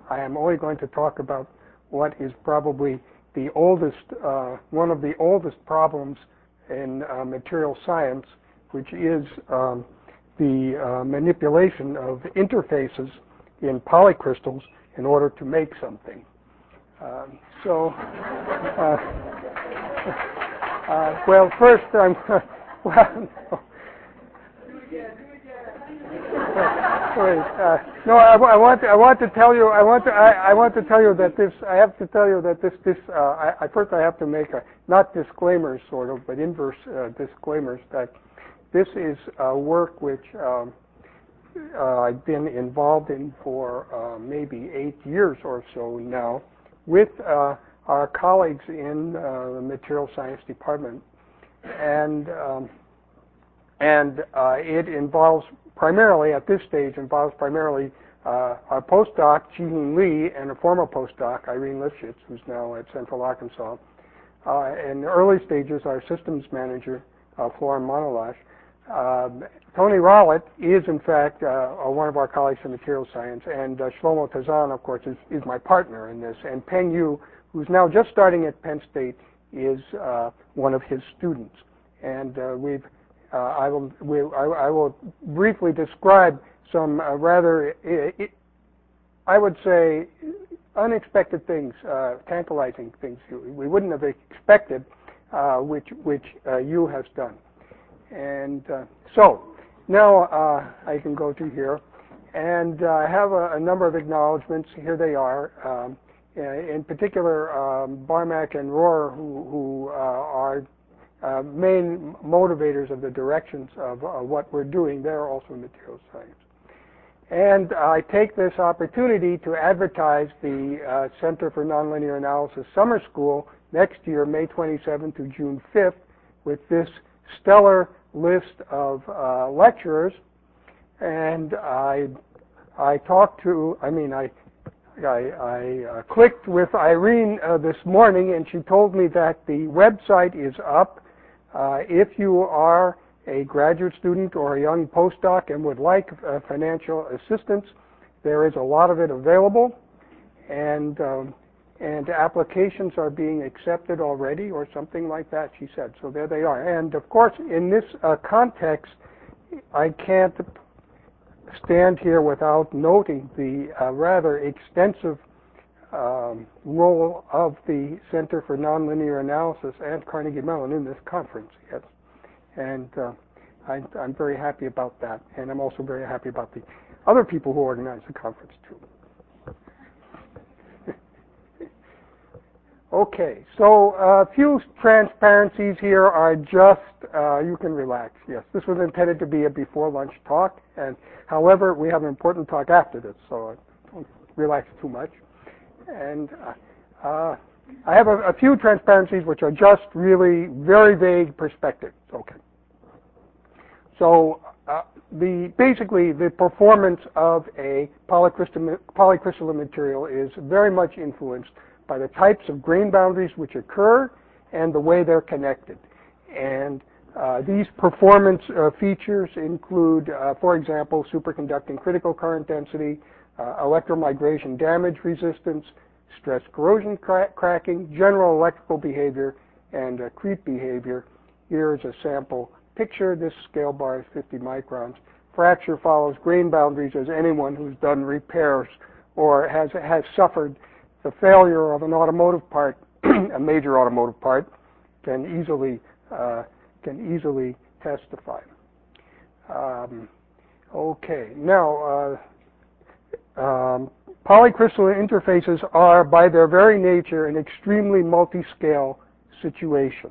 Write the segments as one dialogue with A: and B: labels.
A: I am only going to talk about what is probably the oldest, one of the oldest problems in material science, which is the manipulation of interfaces in polycrystals in order to make something. Well, first I'm no, I want to tell you that this. I have to tell you that this. First, I have to make not disclaimers, sort of, but inverse disclaimers that this is work which I've been involved in for maybe 8 years or so now, with our colleagues in the material science department, and it involves primarily, at this stage, our postdoc, Ji-Heen Lee, and a former postdoc, Irene Lifshitz, who's now at Central Arkansas. In the early stages, our systems manager, Florin Monolash. Tony Rowlett is, in fact, one of our colleagues in material science, and Shlomo Tazan, of course, is my partner in this, and Peng Yu, who's now just starting at Penn State, is one of his students. And I will briefly describe some rather, I would say, unexpected things, tantalizing things we wouldn't have expected, which Yu has done. And so now I can go to here, and I have a number of acknowledgments. Here they are. In particular, Barmak and Rohr, who are main motivators of the directions of what we're doing. They're also in materials science. And I take this opportunity to advertise the Center for Nonlinear Analysis Summer School next year, May 27th to June 5th, with this stellar list of lecturers. And I clicked with Irene this morning, and she told me that the website is up. If you are a graduate student or a young postdoc and would like financial assistance, there is a lot of it available, and applications are being accepted already, or something like that, she said. So there they are. And of course, in this context, I can't stand here without noting the rather extensive role of the Center for Nonlinear Analysis and Carnegie Mellon in this conference. Yes, and I'm very happy about that, and I'm also very happy about the other people who organize the conference too. Okay, so a few transparencies here are just, you can relax. Yes, this was intended to be a before lunch talk, and however, we have an important talk after this, so don't relax too much. And I have a few transparencies which are just really very vague perspectives. Okay. So basically the performance of a polycrystalline material is very much influenced by the types of grain boundaries which occur and the way they're connected. And these performance features include, for example, superconducting critical current density, electromigration damage resistance, stress corrosion cracking, general electrical behavior, and creep behavior. Here is a sample picture. This scale bar is 50 microns. Fracture follows grain boundaries, as anyone who's done repairs or has suffered the failure of an automotive part, a major automotive part, can easily testify. Okay, now polycrystalline interfaces are, by their very nature, an extremely multi-scale situation.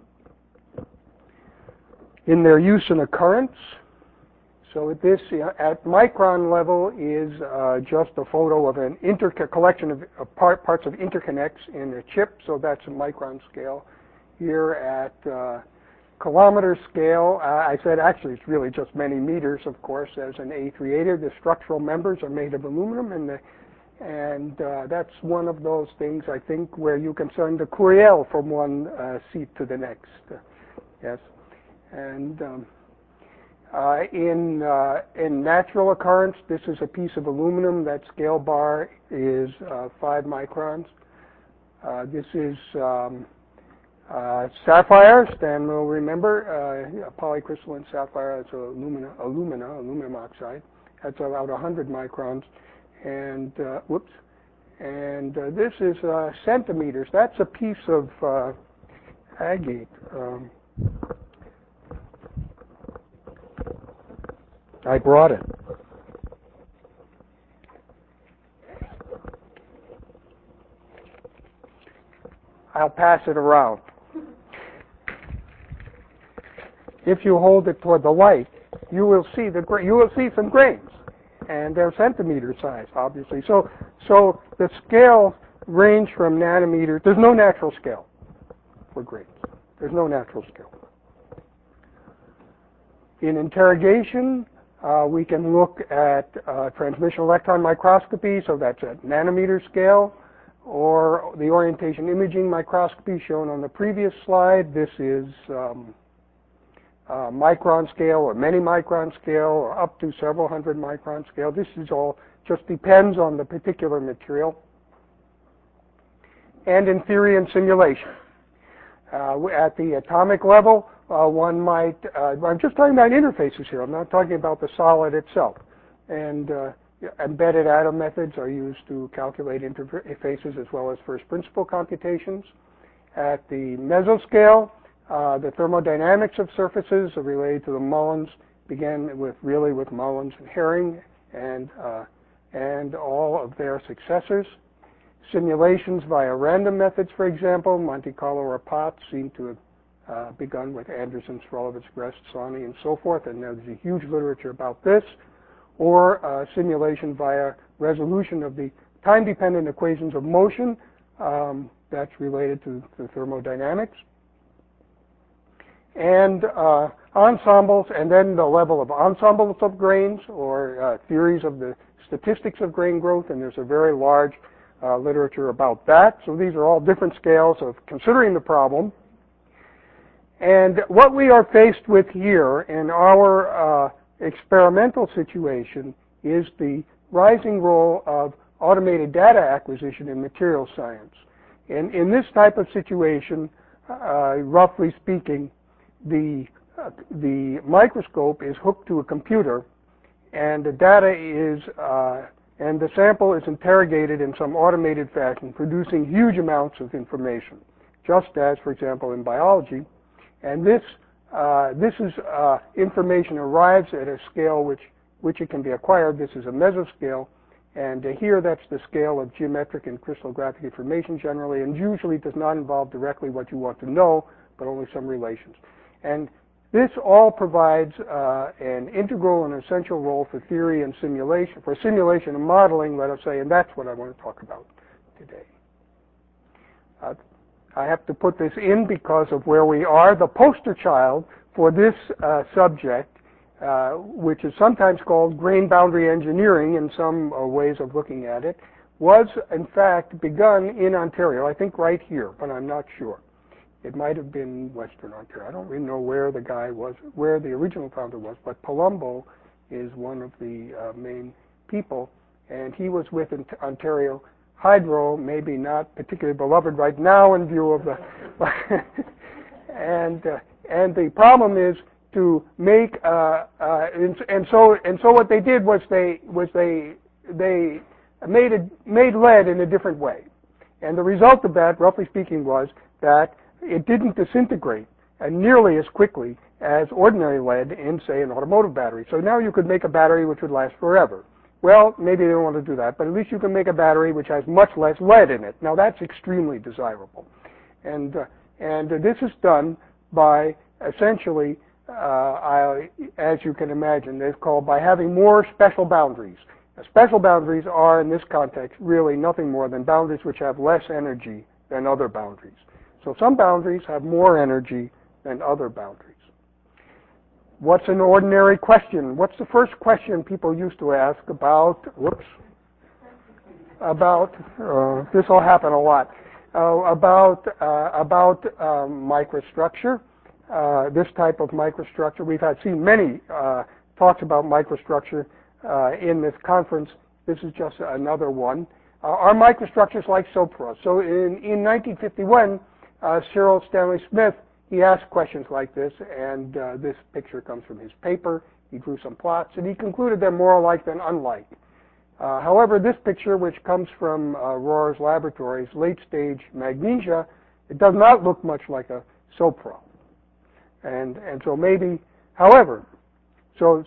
A: In their use and occurrence, so this at micron level is just a photo of an collection of parts of interconnects in a chip, so that's a micron scale. Here at kilometer scale, I said actually it's really just many meters, of course, as an A380. The structural members are made of aluminum, and that's one of those things, I think, where you can send a courier from one seat to the next. Yes. And In natural occurrence, this is a piece of aluminum. That scale bar is 5 microns. This is sapphire. Stan will remember polycrystalline sapphire. It's aluminum oxide. That's about 100 microns. And And this is centimeters. That's a piece of agate. I brought it. I'll pass it around. If you hold it toward the light, you will see some grains, and they're centimeter size, obviously. So the scales range from nanometers. There's no natural scale for grains. There's no natural scale. In interrogation, we can look at transmission electron microscopy, so that's at nanometer scale, or the orientation imaging microscopy shown on the previous slide. This is micron scale or many micron scale or up to several hundred micron scale. This is all just depends on the particular material. And in theory and simulation. At the atomic level, one might, I'm just talking about interfaces here. I'm not talking about the solid itself. And embedded atom methods are used to calculate interfaces as well as first principle computations. At the mesoscale, the thermodynamics of surfaces are related to the Mullins, began with Mullins and Herring and all of their successors. Simulations via random methods, for example, Monte Carlo or Potts, seem to have begun with Anderson, Strolovitz, Grest, Soni, and so forth, and there's a huge literature about this. Or simulation via resolution of the time-dependent equations of motion, that's related to thermodynamics. And ensembles, and then the level of ensembles of grains, or theories of the statistics of grain growth, and there's a very large literature about that. So these are all different scales of considering the problem. And what we are faced with here in our experimental situation is the rising role of automated data acquisition in material science. And in this type of situation, roughly speaking, the microscope is hooked to a computer, and the data is and the sample is interrogated in some automated fashion, producing huge amounts of information, just as, for example, in biology. And this is information arrives at a scale which it can be acquired. This is a mesoscale, and here that's the scale of geometric and crystallographic information generally, and usually does not involve directly what you want to know, but only some relations. And this all provides an integral and essential role for theory and simulation, for simulation and modeling, let us say, and that's what I want to talk about today. I have to put this in because of where we are. The poster child for this subject, which is sometimes called grain boundary engineering in some ways of looking at it, was in fact begun in Ontario, I think right here, but I'm not sure. It might have been Western Ontario. I don't really know where the guy was, where the original founder was, but Palumbo is one of the main people, and he was with Ontario Hydro, maybe not particularly beloved right now in view of the, and the problem is to make, and so what they did was they made lead in a different way, and the result of that, roughly speaking, was that it didn't disintegrate nearly as quickly as ordinary lead in, say, an automotive battery. So now you could make a battery which would last forever. Well, maybe they don't want to do that, but at least you can make a battery which has much less lead in it. Now that's extremely desirable. And this is done by essentially, as you can imagine, it's called by having more special boundaries. Special boundaries are, in this context, really nothing more than boundaries which have less energy than other boundaries. So some boundaries have more energy than other boundaries. What's an ordinary question? What's the first question people used to ask about, this will happen a lot, about microstructure? this type of microstructure. We've seen many talks about microstructure in this conference. This is just another one. Are microstructures like SOPRA? So in 1951, Cyril Stanley Smith, he asked questions like this, and this picture comes from his paper. He drew some plots, and he concluded they're more alike than unlike. However, this picture, which comes from Rohr's laboratories, late-stage magnesia, it does not look much like a SOPRA. And so maybe, however, so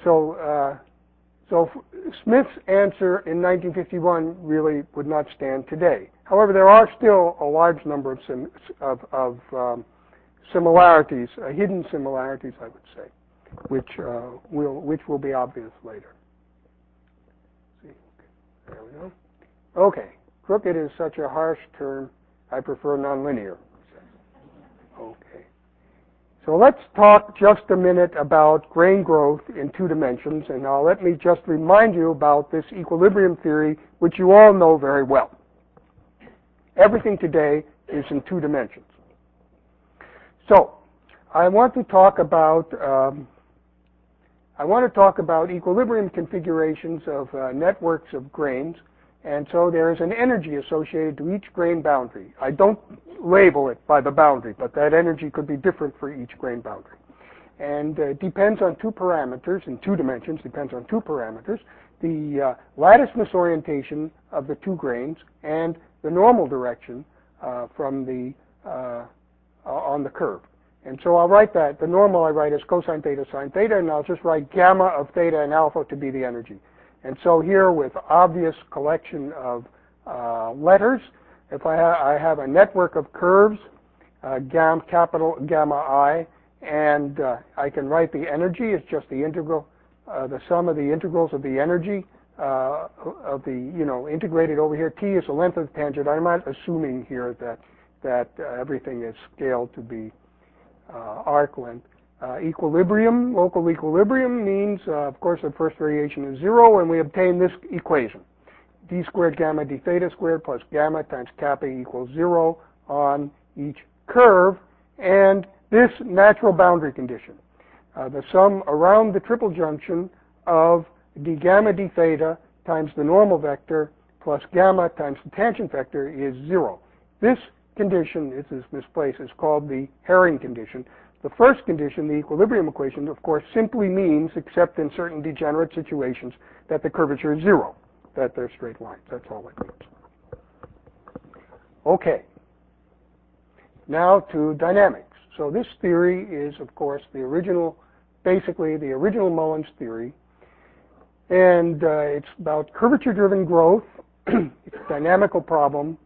A: Smith's answer in 1951 really would not stand today. Be there are still a large number of similarities, hidden similarities, I would say, which will be obvious later. See, there we go. Okay, crooked is such a harsh term. I prefer nonlinear. Okay. So let's talk just a minute about grain growth in 2 dimensions, and now let me just remind you about this equilibrium theory, which you all know very well. Everything today is in 2 dimensions. So I want to talk about equilibrium configurations of networks of grains, and so there is an energy associated to each grain boundary. I don't label it by the boundary, but that energy could be different for each grain boundary. And it depends on 2 parameters, in 2 dimensions, depends on 2 parameters, the lattice orientation of the 2 grains and the normal direction from on the curve. And so I'll write that. The normal I write as cosine theta sine theta, and I'll just write gamma of theta and alpha to be the energy. And so here, with obvious collection of letters, if I have a network of curves, capital gamma I, and I can write the energy as just the integral, the sum of the integrals of the energy of the, integrated over here. T is the length of the tangent. I'm not assuming here that everything is scaled to be arc length. Equilibrium, local equilibrium means, of course, the first variation is 0, and we obtain this equation. D squared gamma d theta squared plus gamma times kappa equals 0 on each curve, and this natural boundary condition. The sum around the triple junction of d gamma d theta times the normal vector plus gamma times the tangent vector is 0. This condition, it is misplaced, is called the Herring condition. The first condition, the equilibrium equation, of course, simply means, except in certain degenerate situations, that the curvature is 0, that they're straight lines. That's all it means. Okay. Now to dynamics. So this theory is, of course, basically the original Mullins theory, and it's about curvature-driven growth. It's a dynamical problem.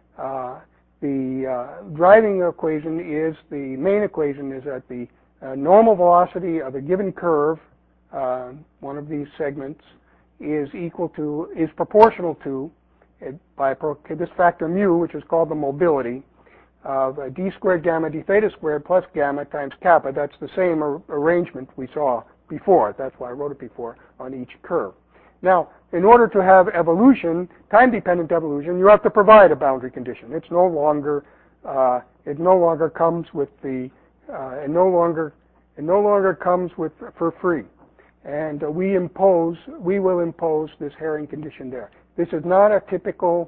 A: The driving equation is, the main equation is that the normal velocity of a given curve, one of these segments, is proportional to, by this factor mu, which is called the mobility, of d squared gamma d theta squared plus gamma times kappa. That's the same arrangement we saw before. That's why I wrote it before, on each curve. Now, in order to have evolution, time-dependent evolution, you have to provide a boundary condition. It no longer comes with the, it no longer comes with for free. And we will impose this Herring condition there. This is not a typical,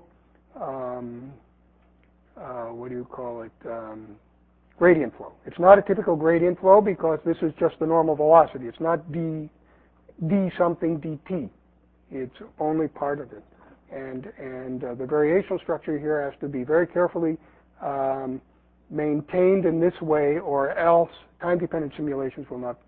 A: gradient flow. It's not a typical gradient flow because this is just the normal velocity. It's not d something dt. It's only part of it. And the variational structure here has to be very carefully maintained in this way, or else time-dependent simulations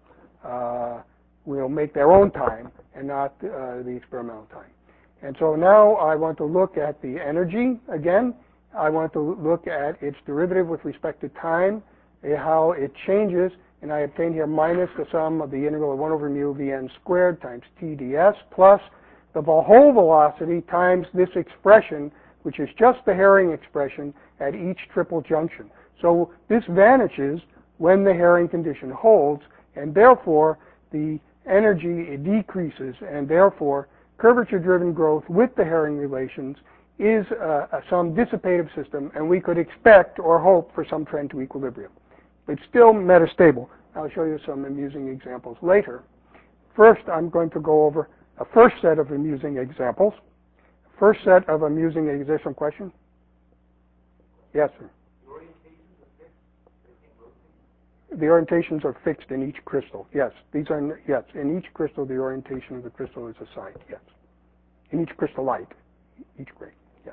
A: will make their own time and not the experimental time. And so now I want to look at the energy again. I want to look at its derivative with respect to time, how it changes, and I obtain here minus the sum of the integral of 1 over mu vn squared times t ds plus the whole velocity times this expression, which is just the Herring expression at each triple junction. So this vanishes when the Herring condition holds, and therefore the energy decreases, and therefore curvature-driven growth with the Herring relations is some dissipative system, and we could expect or hope for some trend to equilibrium. It's still metastable. I'll show you some amusing examples later. First, I'm going to go over a first set of amusing examples. First set of amusing, is there some question? Yes, sir. The orientations are fixed in each crystal. Yes, yes. In each crystal, the orientation of the crystal is assigned. Yes. In each crystallite, each grain. Yes.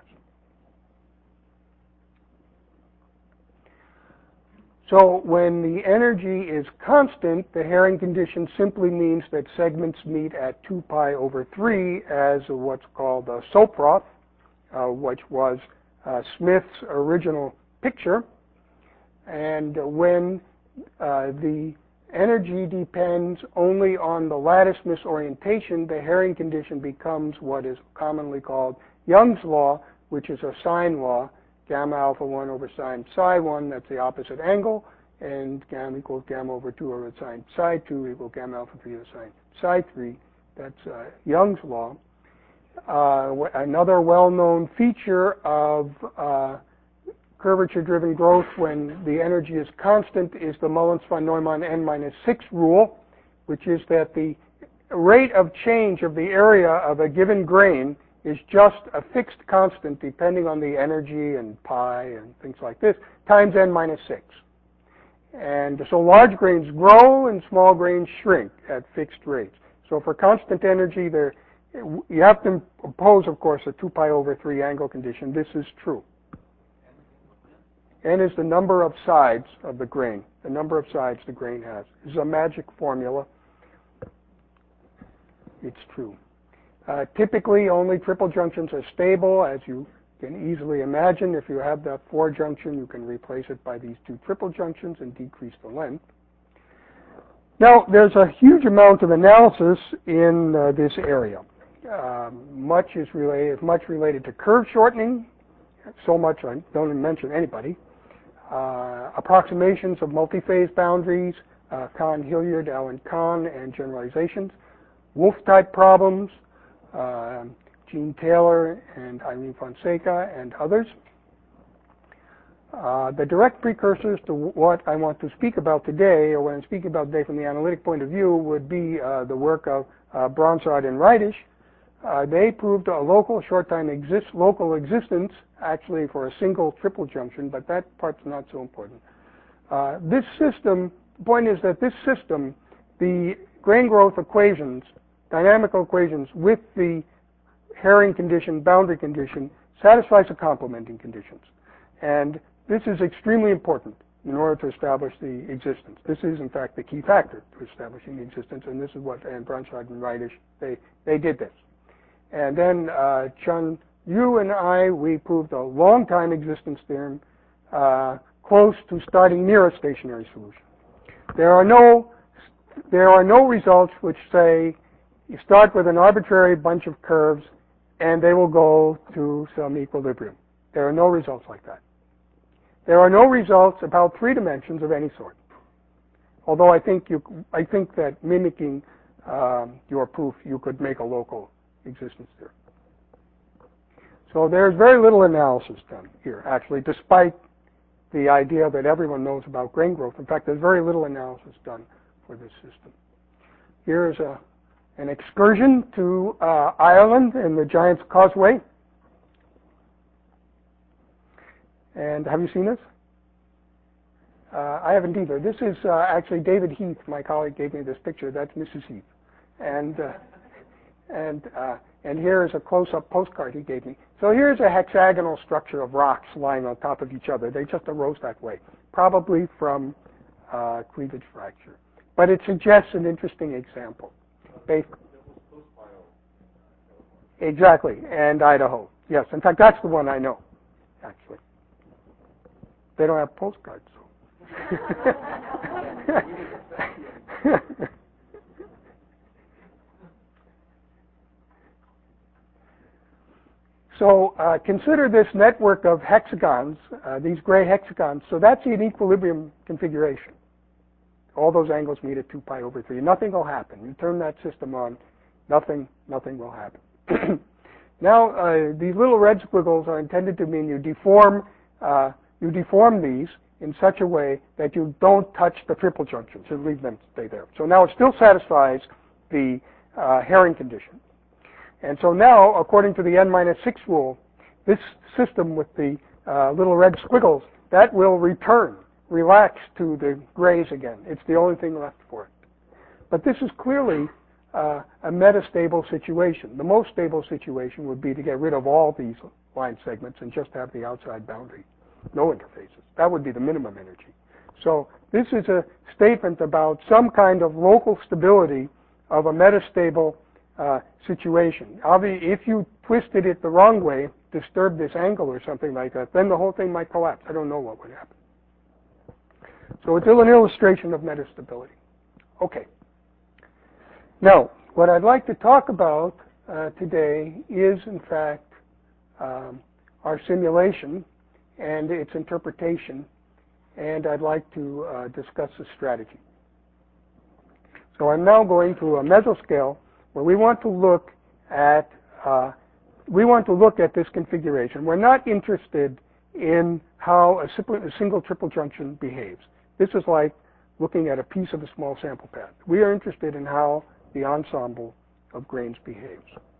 A: So when the energy is constant, the Herring condition simply means that segments meet at 2 pi over 3 as what's called a Soapfroth, which was Smith's original picture. And when the energy depends only on the lattice misorientation, the Herring condition becomes what is commonly called Young's law, which is a sine law. Gamma alpha 1 over sine psi 1, that's the opposite angle, and gamma equals gamma over 2 over sine psi 2 equals gamma alpha 3 over sine psi 3. That's Young's law. Another well-known feature of curvature-driven growth when the energy is constant is the Mullins-von Neumann n-6 rule, which is that the rate of change of the area of a given grain is just a fixed constant depending on the energy and pi and things like this, times n-6. And so large grains grow and small grains shrink at fixed rates. So for constant energy, you have to impose, of course, a 2 pi over 3 angle condition. This is true. N is the number of sides of the grain, the number of sides the grain has. This is a magic formula. It's true. Typically, only triple junctions are stable, as you can easily imagine. If you have that 4 junction, you can replace it by these 2 triple junctions and decrease the length. Now, there's a huge amount of analysis in this area. Much related to curve shortening. So much I don't even mention anybody. Approximations of multiphase boundaries, Kahn, Hilliard, Alan Kahn, and generalizations. Wolf-type problems, Gene Taylor and Irene Fonseca and others. The direct precursors to what I want to speak about today, or what I'm speaking about today from the analytic point of view, would be the work of Bronsart and Reitisch. They proved a local short-time local existence, actually for a single triple junction, but that part's not so important. This system, the point is that this system, the grain growth equations, dynamical equations with the Herring condition, boundary condition, satisfies the complementing conditions. And this is extremely important in order to establish the existence. This is, in fact, the key factor to establishing the existence, and this is what Bronsart and Reitisch, they did this. And then Chun Yu and I, we proved a long-time existence theorem close to starting near a stationary solution. There are no results which say you start with an arbitrary bunch of curves and they will go to some equilibrium. There are no results like that. There are no results about 3 dimensions of any sort. Although I think that mimicking your proof, you could make a local existence theory. So there's very little analysis done here, actually, despite the idea that everyone knows about grain growth. In fact, there's very little analysis done for this system. Here's an excursion to Ireland in the Giant's Causeway. And have you seen this? I haven't either. This is actually David Heath, my colleague, gave me this picture. That's Mrs. Heath. And here is a close-up postcard he gave me. So here's a hexagonal structure of rocks lying on top of each other. They just arose that way, probably from cleavage fracture. But it suggests an interesting example. Exactly, and Idaho. Yes, in fact, that's the one I know, actually. They don't have postcards, so. So consider this network of hexagons, these gray hexagons. So that's an equilibrium configuration. All those angles meet at 2 pi over 3. Nothing will happen. You turn that system on, nothing will happen. Now, these little red squiggles are intended to mean you deform these in such a way that you don't touch the triple junctions and leave them stay there. So now it still satisfies the Herring condition. And so now, according to the n-6 rule, this system with the little red squiggles, that will return, relax to the grays again. It's the only thing left for it. But this is clearly a metastable situation. The most stable situation would be to get rid of all these line segments and just have the outside boundary, no interfaces. That would be the minimum energy. So this is a statement about some kind of local stability of a metastable situation. Obviously, if you twisted it the wrong way, disturbed this angle or something like that, then the whole thing might collapse. I don't know what would happen. So it's an illustration of metastability. Okay. Now, what I'd like to talk about today is, in fact, our simulation and its interpretation, and I'd like to discuss the strategy. So I'm now going to a mesoscale where we want to look at this configuration. We're not interested in how a single triple junction behaves. This is like looking at a piece of a small sample pad. We are interested in how the ensemble of grains behaves.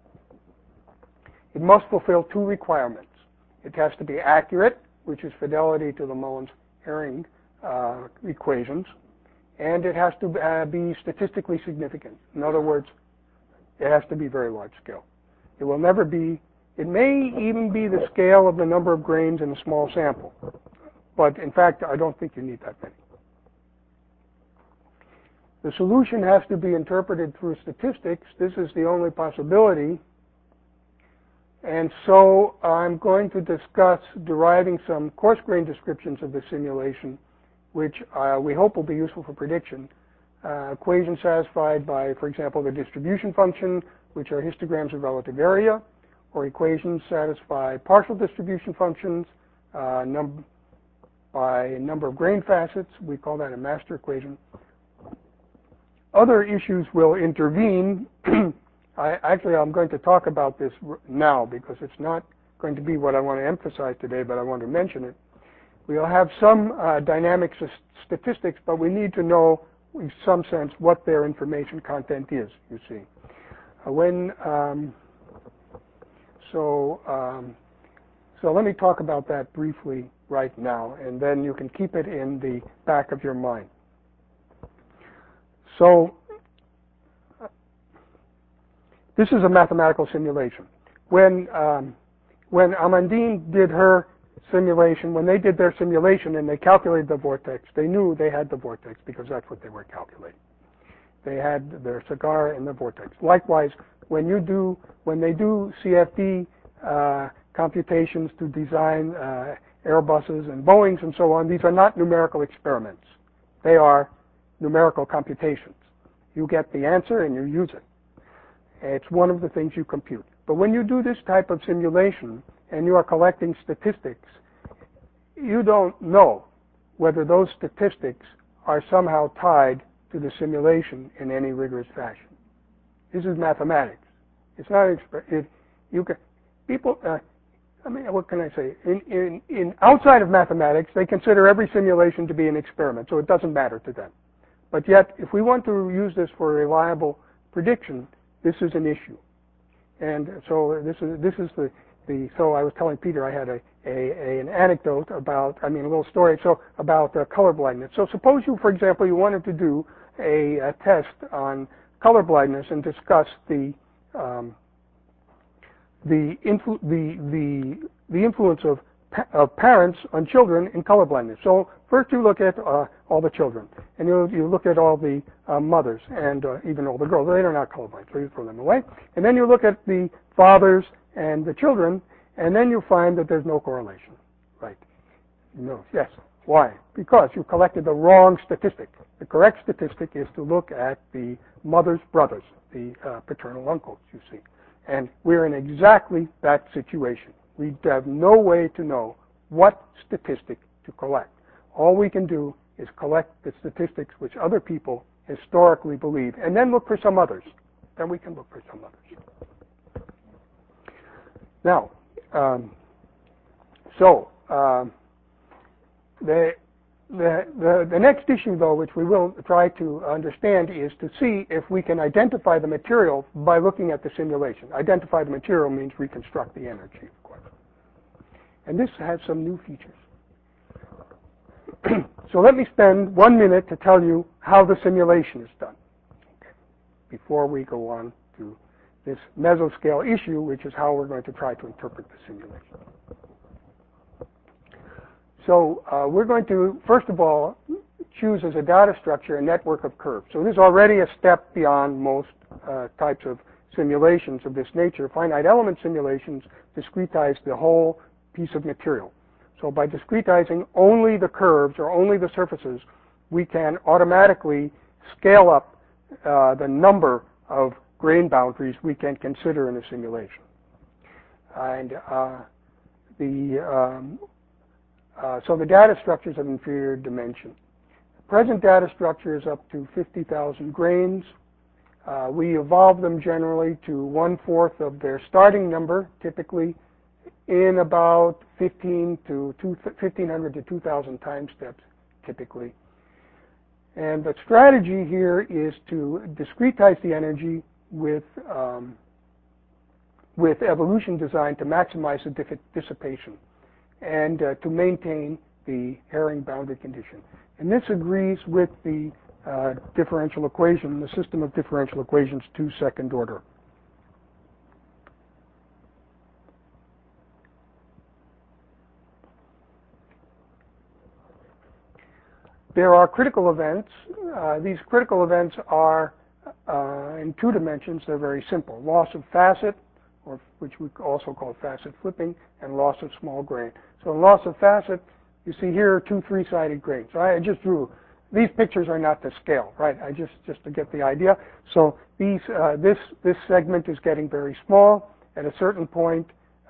A: It must fulfill two requirements. It has to be accurate, which is fidelity to the Mullins-Herring equations, and it has to be statistically significant. In other words, it has to be very large scale. It will never be, it may even be the scale of the number of grains in a small sample, but in fact, I don't think you need that many. The solution has to be interpreted through statistics. This is the only possibility. And so I'm going to discuss deriving some coarse grain descriptions of the simulation, which we hope will be useful for prediction. Equations satisfied by, for example, the distribution function, which are histograms of relative area, or equations satisfy partial distribution functions by number of grain facets. We call that a master equation. Other issues will intervene. I'm going to talk about this now because it's not going to be what I want to emphasize today, but I want to mention it. We'll have some dynamics of statistics, but we need to know in some sense what their information content is, you see. So let me talk about that briefly right now, and then you can keep it in the back of your mind. So this is a mathematical simulation. When Amandine did her simulation, when they did their simulation and they calculated the vortex, they knew they had the vortex because that's what they were calculating. They had their cigar in the vortex. Likewise, when they do CFD computations to design Airbuses and Boeings and so on, these are not numerical experiments. They are numerical computations. You get the answer and you use it. It's one of the things you compute. But when you do this type of simulation and you are collecting statistics, you don't know whether those statistics are somehow tied to the simulation in any rigorous fashion. This is mathematics. It's not what can I say? In outside of mathematics, they consider every simulation to be an experiment, so it doesn't matter to them. But yet, if we want to use this for reliable prediction, this is an issue. And so this is so I was telling Peter I had an anecdote about, a little story, about color blindness. So suppose you, for example, you wanted to do a test on color blindness and discuss the influence of parents on children in color blindness. So first you look at all the children, and you look at all the mothers and even all the girls. They are not colorblind, so you throw them away. And then you look at the fathers and the children, and then you find that there's no correlation. Right? No. Yes. Why? Because you collected the wrong statistic. The correct statistic is to look at the mother's brothers, the paternal uncles, you see. And we're in exactly that situation. We have no way to know what statistic to collect. All we can do is collect the statistics which other people historically believe, and then look for some others. Then we can look for some others. Now, The next issue, though, which we will try to understand, is to see if we can identify the material by looking at the simulation. Identify the material means reconstruct the energy, of course. And this has some new features. So let me spend 1 minute to tell you how the simulation is done, okay, before we go on to this mesoscale issue, which is how we're going to try to interpret the simulation. So we're going to, first of all, choose as a data structure a network of curves. So this is already a step beyond most types of simulations of this nature. Finite element simulations discretize the whole piece of material. So by discretizing only the curves or only the surfaces, we can automatically scale up the number of grain boundaries we can consider in a simulation. And so the data structure is of inferior dimension. Present data structure is up to 50,000 grains. We evolve them generally to 1/4 of their starting number, typically in about 1,500 to 2,000 time steps, typically. And the strategy here is to discretize the energy with evolution design to maximize the dissipation and to maintain the Herring boundary condition. And this agrees with the differential equation, the system of differential equations to second order. There are critical events. These critical events are in 2 dimensions. They're very simple. Loss of facet, or which we also call facet flipping, and loss of small grain. So loss of facet, you see here are 2 3-sided grains. So I just drew. These pictures are not to scale, right? I just to get the idea. So these this segment is getting very small. At a certain point,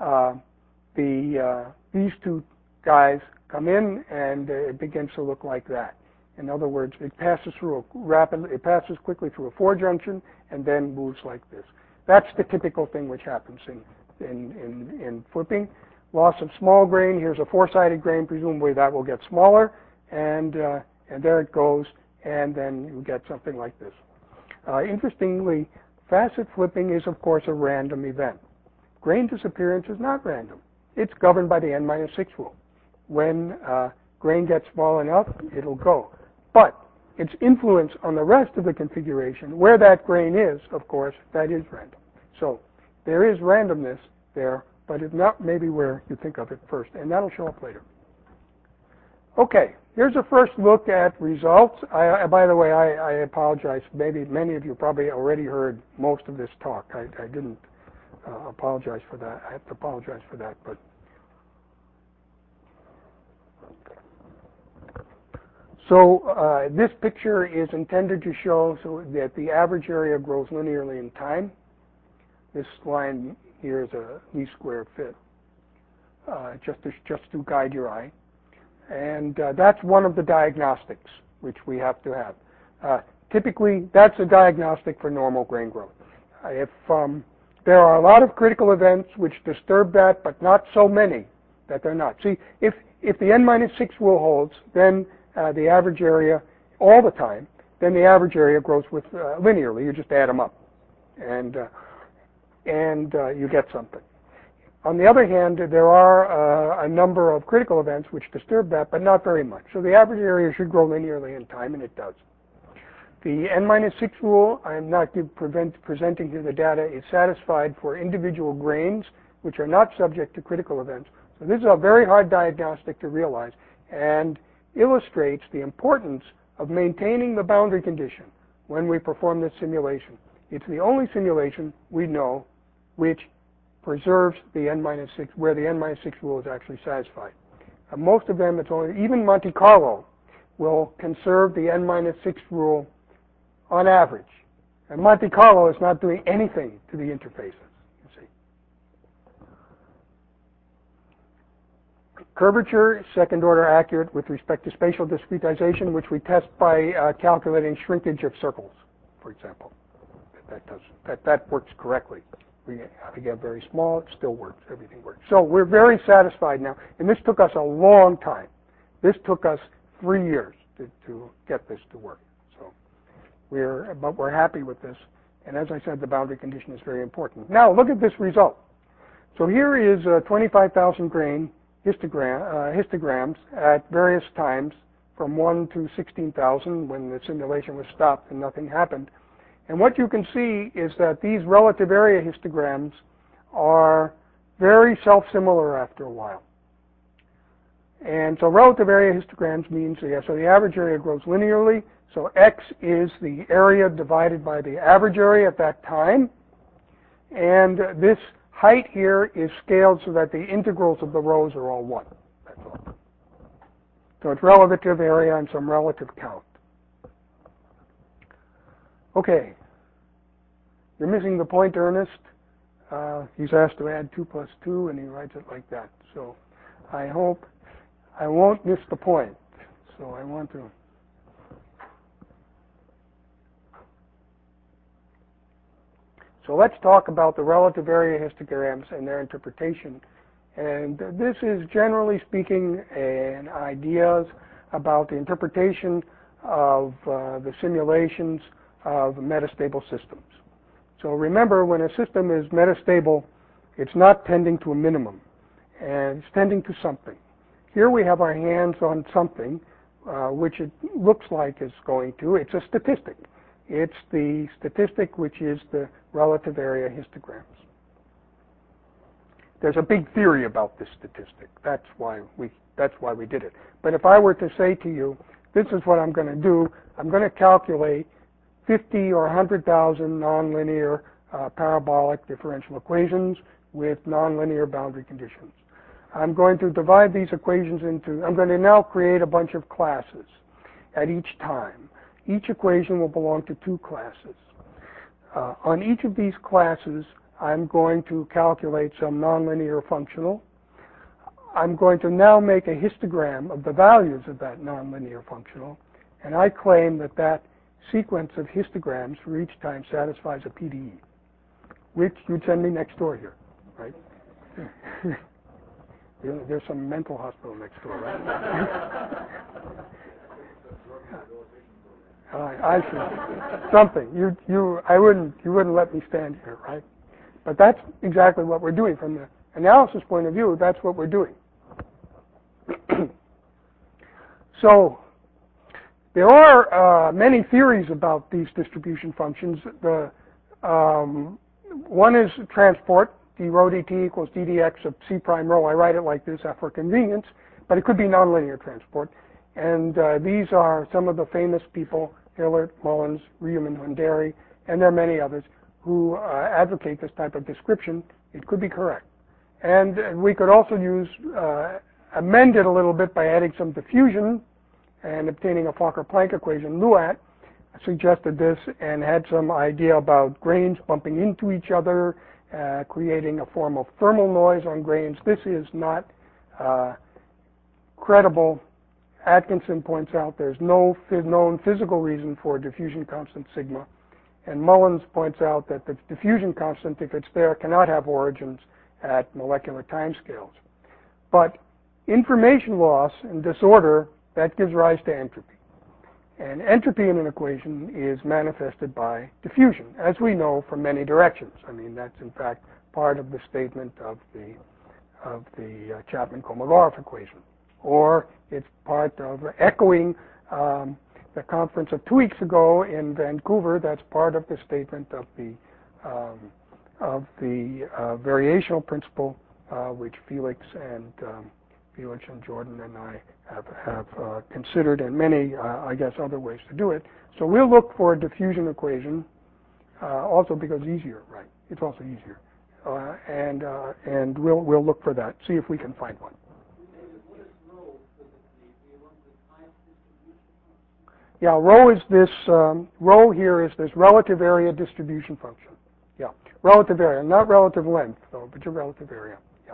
A: these 2 guys come in, and it begins to look like that. In other words, it passes quickly through a 4 junction, and then moves like this. That's the typical thing which happens in flipping. Loss of small grain. Here's a 4-sided grain. Presumably that will get smaller, and there it goes, and then you get something like this. Interestingly, facet flipping is, of course, a random event. Grain disappearance is not random. It's governed by the n-6 rule. When grain gets small enough, it'll go. But its influence on the rest of the configuration, where that grain is, of course, that is random. So there is randomness there, but it's not maybe where you think of it first, and that'll show up later. Okay, here's a first look at results. By the way, I apologize. Maybe many of you probably already heard most of this talk. I didn't apologize for that. I have to apologize for that, but so this picture is intended to show so that the average area grows linearly in time. This line here is a least square fit, just to guide your eye. And that's one of the diagnostics which we have to have. Typically, that's a diagnostic for normal grain growth. If there are a lot of critical events which disturb that, but not so many that they're not. See, if the n-6 rule holds, then the average area all the time, then the average area grows with linearly. You just add them up, and you get something. On the other hand, there are a number of critical events which disturb that, but not very much. So the average area should grow linearly in time, and it does. The n-6 rule, I'm not presenting here the data, is satisfied for individual grains which are not subject to critical events. So this is a very hard diagnostic to realize, and illustrates the importance of maintaining the boundary condition when we perform this simulation. It's the only simulation we know which preserves the n-6, where the n-6 rule is actually satisfied. Most of them, it's only, even Monte Carlo will conserve the n-6 rule on average. And Monte Carlo is not doing anything to the interfaces, you see. Curvature, second order accurate with respect to spatial discretization, which we test by calculating shrinkage of circles, for example. That works correctly. We get very small, it still works, everything works. So we're very satisfied now, and this took us a long time. This took us 3 years to get this to work. So we're happy with this. And as I said, the boundary condition is very important. Now look at this result. So here is 25,000 grain histograms at various times from 1 to 16,000 when the simulation was stopped and nothing happened. And what you can see is that these relative area histograms are very self-similar after a while. And so relative area histograms means, so the average area grows linearly. So X is the area divided by the average area at that time. And this height here is scaled so that the integrals of the rows are all 1. That's all. So it's relative area and some relative count. Okay. You're missing the point, Ernest. He's asked to add 2 plus 2, and he writes it like that. So I hope I won't miss the point. So I want to. So let's talk about the relative area histograms and their interpretation. And this is, generally speaking, an ideas about the interpretation of the simulations of metastable systems. So remember, when a system is metastable, it's not tending to a minimum, and it's tending to something. Here we have our hands on something, which it looks like is going to. It's a statistic. It's the statistic which is the relative area histograms. There's a big theory about this statistic. That's why we did it. But if I were to say to you, this is what I'm going to do, I'm going to calculate 50 or 100,000 nonlinear parabolic differential equations with nonlinear boundary conditions. I'm going to divide these equations into, I'm going to now create a bunch of classes at each time. Each equation will belong to 2 classes. On each of these classes, I'm going to calculate some nonlinear functional. I'm going to now make a histogram of the values of that nonlinear functional, and I claim that that sequence of histograms for each time satisfies a PDE, which you'd send me next door here, right? There's some mental hospital next door, right? I see. Something. You wouldn't let me stand here, right? But that's exactly what we're doing from the analysis point of view. That's what we're doing. So there are many theories about these distribution functions. One is transport. d rho dt equals ddx of c prime rho. I write it like this for convenience, but it could be nonlinear transport. And these are some of the famous people, Hillert, Mullins, Riemann, Hundari, and there are many others who advocate this type of description. It could be correct. And we could also use, amend it a little bit by adding some diffusion and obtaining a Fokker-Planck equation. Luat suggested this and had some idea about grains bumping into each other, creating a form of thermal noise on grains. This is not credible. Atkinson points out there's no known physical reason for diffusion constant sigma. And Mullins points out that the diffusion constant, if it's there, cannot have origins at molecular timescales. But information loss and disorder, that gives rise to entropy. And entropy in an equation is manifested by diffusion, as we know from many directions. I mean, that's in fact part of the statement of the Chapman-Kolmogorov equation. Or it's part of echoing the conference of 2 weeks ago in Vancouver. That's part of the statement of the variational principle, which Felix and Jordan and I have considered, and many, I guess, other ways to do it. So we'll look for a diffusion equation, also because easier, right? It's also easier, and we'll look for that. See if we can find one. Yeah, rho is this. Rho here is this relative area distribution function. Yeah, relative area, not relative length, though, but your relative area. Yeah.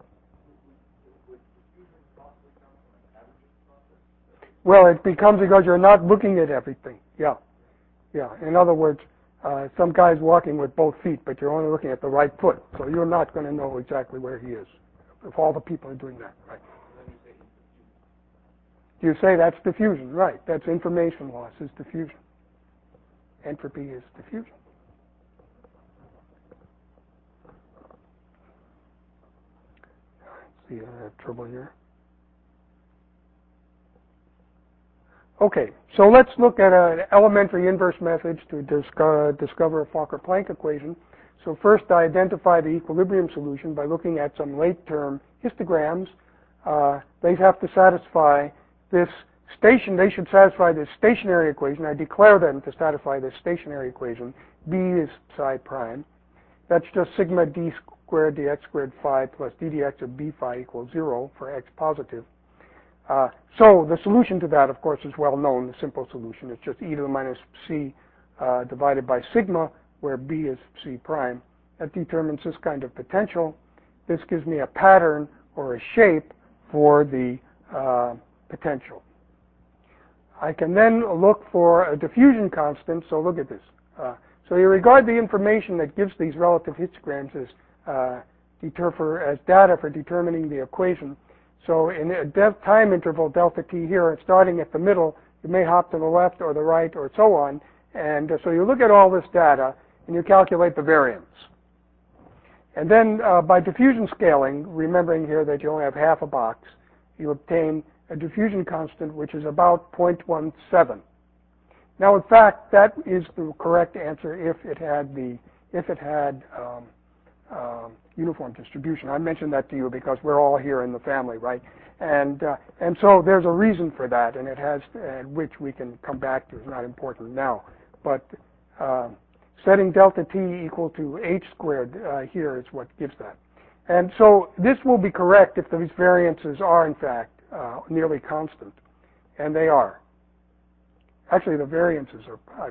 A: Well, it becomes because you're not looking at everything. Yeah, yeah. In other words, some guy's walking with both feet, but you're only looking at the right foot, so you're not going to know exactly where he is if all the people are doing that, right? You say that's diffusion, right? That's information loss is diffusion. Entropy is diffusion. See, I have trouble here. Okay, so let's look at an elementary inverse method to discover a Fokker-Planck equation. So first, I identify the equilibrium solution by looking at some late-term histograms. They have to satisfy this they should satisfy this stationary equation. I declare them to satisfy this stationary equation. B is psi prime. That's just sigma d squared dx squared phi plus d dx of b phi equals 0 for x positive. So the solution to that, of course, is well known, the simple solution. It's just e to the minus c divided by sigma, where b is c prime. That determines this kind of potential. This gives me a pattern or a shape for the potential. I can then look for a diffusion constant. So look at this. So you regard the information that gives these relative histograms as data for determining the equation. So in a time interval delta t here, starting at the middle, you may hop to the left or the right or so on. And so you look at all this data and you calculate the variance. And then by diffusion scaling, remembering here that you only have half a box, you obtain a diffusion constant which is about 0.17. Now, in fact, that is the correct answer if it had uniform distribution. I mentioned that to you because we're all here in the family, right? And so there's a reason for that, and it has, which we can come back to. It's not important now, but setting delta t equal to h squared here is what gives that. And so this will be correct if these variances are, in fact, nearly constant, and they are. Actually, the variances are.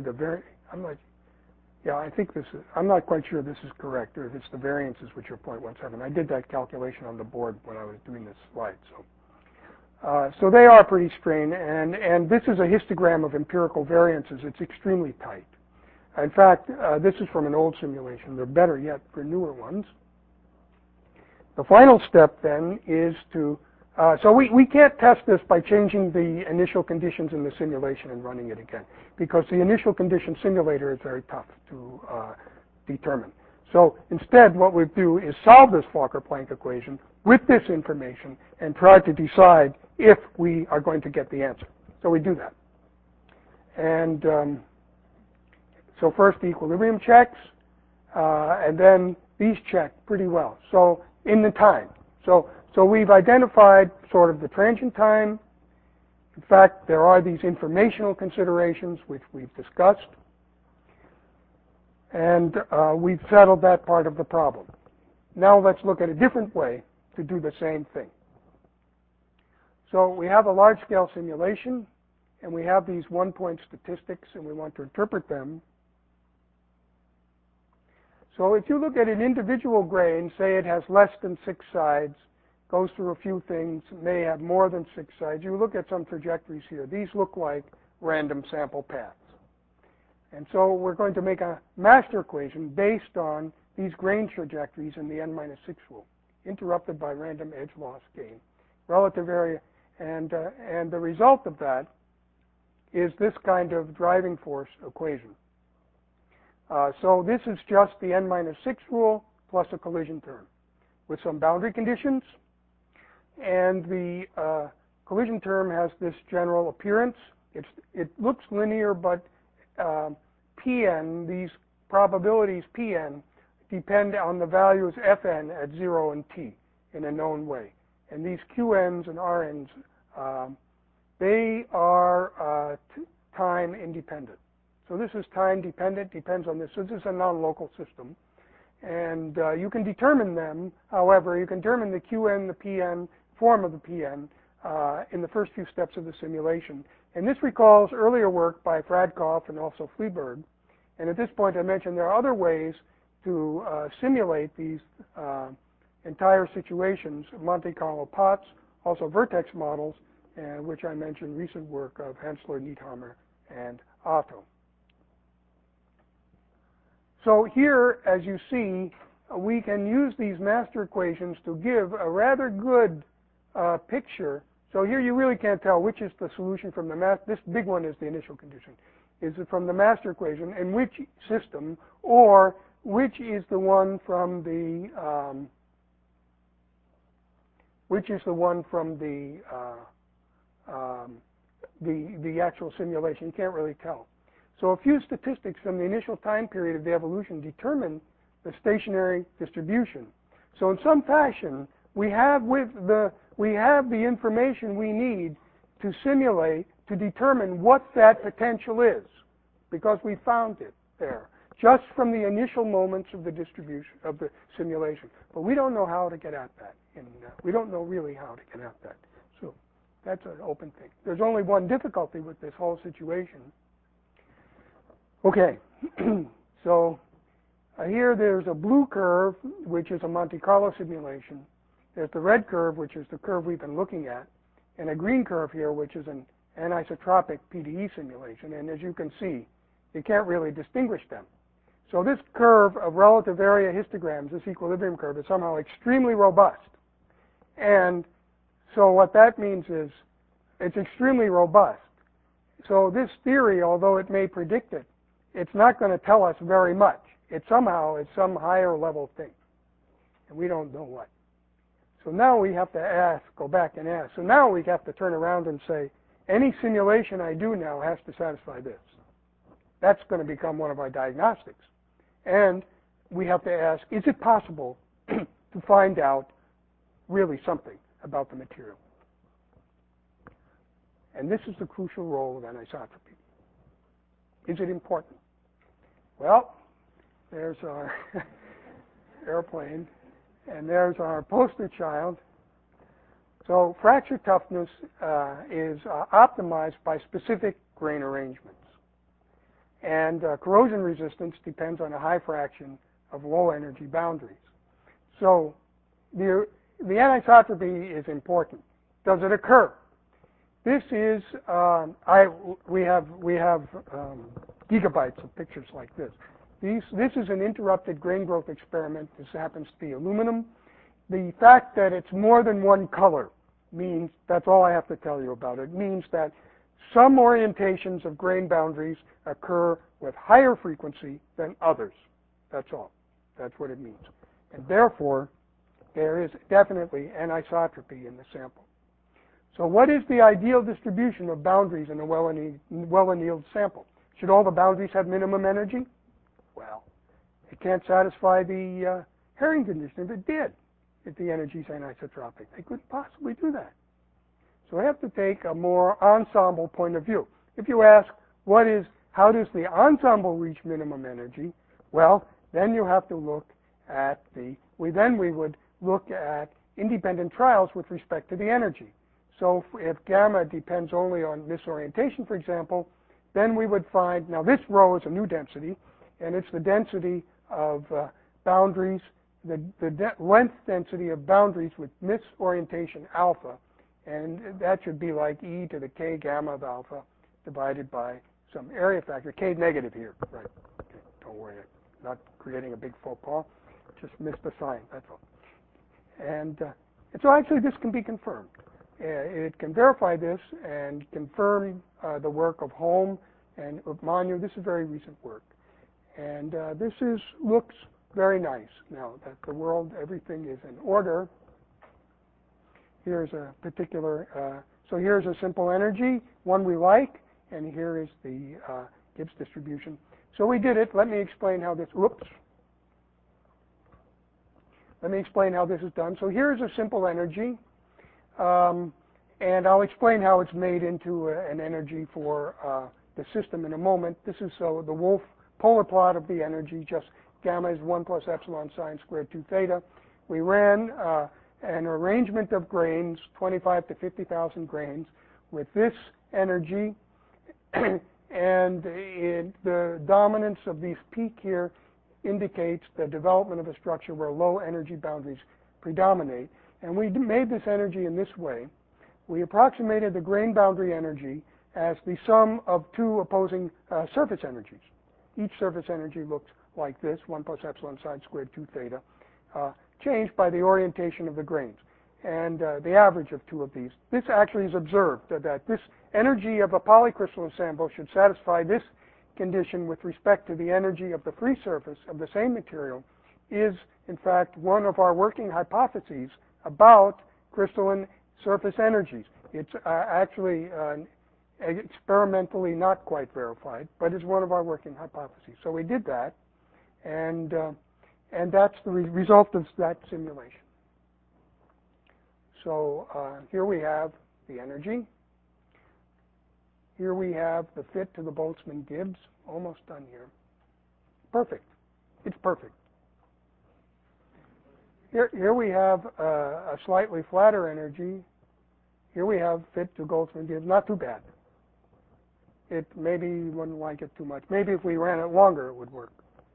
A: I think this is. I'm not quite sure this is correct, or if it's the variances which are 0.17. I did that calculation on the board when I was doing this slide. So they are pretty strained, and this is a histogram of empirical variances. It's extremely tight. In fact, this is from an old simulation. They're better yet for newer ones. The final step then is to, so we can't test this by changing the initial conditions in the simulation and running it again, because the initial condition simulator is very tough to determine. So instead, what we do is solve this Fokker-Planck equation with this information and try to decide if we are going to get the answer. So we do that. And so first the equilibrium checks, and then these check pretty well. So in the time. So we've identified sort of the transient time. In fact, there are these informational considerations which we've discussed. And we've settled that part of the problem. Now let's look at a different way to do the same thing. So we have a large-scale simulation, and we have these one-point statistics, and we want to interpret them. So if you look at an individual grain, say it has less than 6 sides, goes through a few things, may have more than 6 sides, you look at some trajectories here. These look like random sample paths. And so we're going to make a master equation based on these grain trajectories in the n-6 rule, interrupted by random edge loss gain, relative area. And the result of that is this kind of driving force equation. So this is just the n-6 rule plus a collision term with some boundary conditions. And the collision term has this general appearance. It looks linear, but Pn, these probabilities Pn, depend on the values Fn at 0 and t in a known way. And these Qn's and Rn's, they are time independent. So this is time dependent, depends on this. So this is a non-local system. And you can determine them. However, you can determine the Qn, the Pn, form of the Pn in the first few steps of the simulation. And this recalls earlier work by Fradkov and also Fleberg. And at this point, I mentioned there are other ways to simulate these entire situations, Monte Carlo pots, also vertex models, which I mentioned recent work of Hensler, Niethammer, and Otto. So here, as you see, we can use these master equations to give a rather good picture So here you really can't tell which is the solution from the master. This big one is the initial condition. Is it from the master equation, and which system, or which is the one from the the actual simulation? You can't really tell. So a few statistics from the initial time period of the evolution determine the stationary distribution. So in some fashion, we have the information we need to simulate, to determine what that potential is, because we found it there, just from the initial moments of the distribution, of the simulation. But we don't know how to get at that. And we don't know really how to get at that. So that's an open thing. There's only one difficulty with this whole situation. Okay, so here there's a blue curve, which is a Monte Carlo simulation. There's the red curve, which is the curve we've been looking at, and a green curve here, which is an anisotropic PDE simulation. And as you can see, you can't really distinguish them. So this curve of relative area histograms, this equilibrium curve, is somehow extremely robust. And so what that means is it's extremely robust. So this theory, although it may predict it, it's not going to tell us very much. It somehow is some higher level thing, and we don't know what. So now we have to ask, go back and ask. So now we have to turn around and say, any simulation I do now has to satisfy this. That's going to become one of our diagnostics. And we have to ask, is it possible to find out really something about the material? And this is the crucial role of anisotropy. Is it important? Well, there's our airplane, and there's our poster child. So fracture toughness is optimized by specific grain arrangements. And corrosion resistance depends on a high fraction of low energy boundaries. So the anisotropy is important. Does it occur? This is, we have gigabytes of pictures like this. This is an interrupted grain growth experiment. This happens to be aluminum. The fact that it's more than one color means, that's all I have to tell you about it, means that some orientations of grain boundaries occur with higher frequency than others. That's all. That's what it means. And therefore, there is definitely anisotropy in the sample. So what is the ideal distribution of boundaries in a well-annealed sample? Should all the boundaries have minimum energy? Well, it can't satisfy the Herring condition if it did, if the energy is anisotropic. They couldn't possibly do that. So we have to take a more ensemble point of view. If you ask, how does the ensemble reach minimum energy? Well, then you have to look at we would look at independent trials with respect to the energy. So if gamma depends only on misorientation, for example, then we would find, now this row is a new density, and it's the density of boundaries, the length density of boundaries with misorientation alpha, and that should be like e to the k gamma of alpha divided by some area factor, k negative here, right? Okay, don't worry, I'm not creating a big faux pas, just missed the sign, that's all. And so actually this can be confirmed. It can verify this and confirm the work of Holm and of Manu. This is very recent work. And this looks very nice now that the world, everything is in order. Here's a particular, so here's a simple energy, one we like, and here is the Gibbs distribution. So we did it. Let me explain how this, Let me explain how this is done. So here's a simple energy, and I'll explain how it's made into an energy for the system in a moment. This is so the Wolf polar plot of the energy, just gamma is 1 plus epsilon sine squared 2 theta. We ran an arrangement of grains, 25 to 50,000 grains, with this energy, and the dominance of these peak here indicates the development of a structure where low energy boundaries predominate. And we made this energy in this way. We approximated the grain boundary energy as the sum of two opposing surface energies. Each surface energy looks like this, 1 plus epsilon sine squared 2 theta, changed by the orientation of the grains. and the average of two of these. This actually is observed, that this energy of a polycrystalline sample should satisfy this condition with respect to the energy of the free surface of the same material is, in fact, one of our working hypotheses about crystalline surface energies. It's actually experimentally not quite verified, but it's one of our working hypotheses. So we did that, and that's the result of that simulation. So here we have the energy. Here we have the fit to the Boltzmann-Gibbs, almost done here. Perfect. It's perfect. Here we have a slightly flatter energy. Here we have fit to Boltzmann-Gibbs. Not too bad. It maybe you wouldn't like it too much. Maybe if we ran it longer, it would work.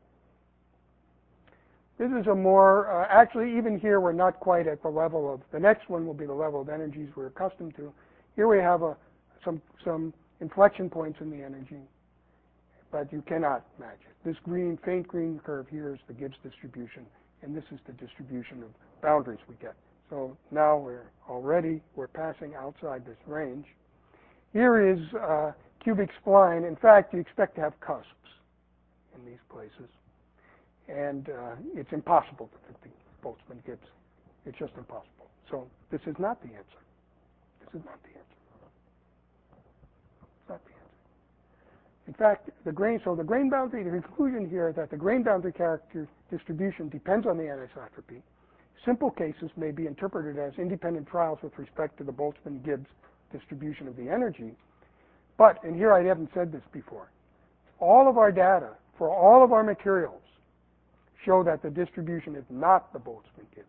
A: This is a more, actually even here we're not quite at the level of, the next one will be the level of energies we're accustomed to. Here we have some inflection points in the energy, but you cannot match it. This green, faint green curve here is the Gibbs distribution, and this is the distribution of boundaries we get. So now we're passing outside this range. Here is cubic spline. In fact, you expect to have cusps in these places. And it's impossible to fit the Boltzmann-Gibbs. It's just impossible. So this is not the answer. This is not the answer. It's not the answer. In fact, the grain boundary, the conclusion here that the grain boundary character distribution depends on the anisotropy. Simple cases may be interpreted as independent trials with respect to the Boltzmann-Gibbs distribution of the energy. But, and here I haven't said this before, all of our data for all of our materials show that the distribution is not the Boltzmann-Gibbs.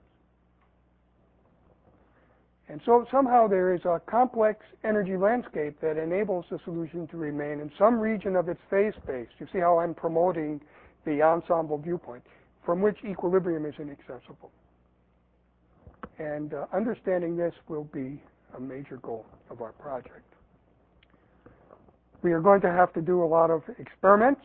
A: And so somehow there is a complex energy landscape that enables the solution to remain in some region of its phase space. You see how I'm promoting the ensemble viewpoint, from which equilibrium is inaccessible. And understanding this will be a major goal of our project. We are going to have to do a lot of experiments.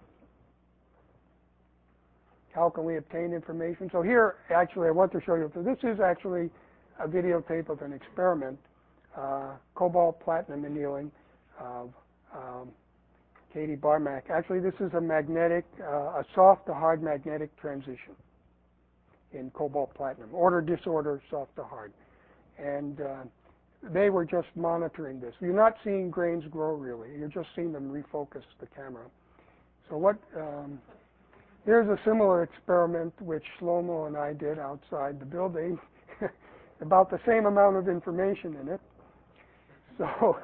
A: How can we obtain information? So here, actually, I want to show you, this is actually a videotape of an experiment, cobalt platinum annealing of Katie Barmack. Actually, this is a magnetic, a soft to hard magnetic transition in cobalt platinum, order disorder, soft to hard. And they were just monitoring this. You're not seeing grains grow really. You're just seeing them refocus the camera. So what, here's a similar experiment which Shlomo and I did outside the building. About the same amount of information in it. So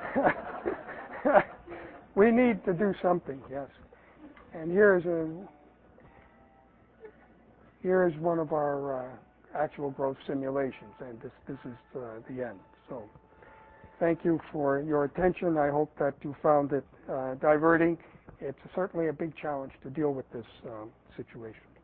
A: we need to do something, yes. And here's one of our actual growth simulations, and this is the end. So thank you for your attention. I hope that you found it diverting. It's certainly a big challenge to deal with this situation.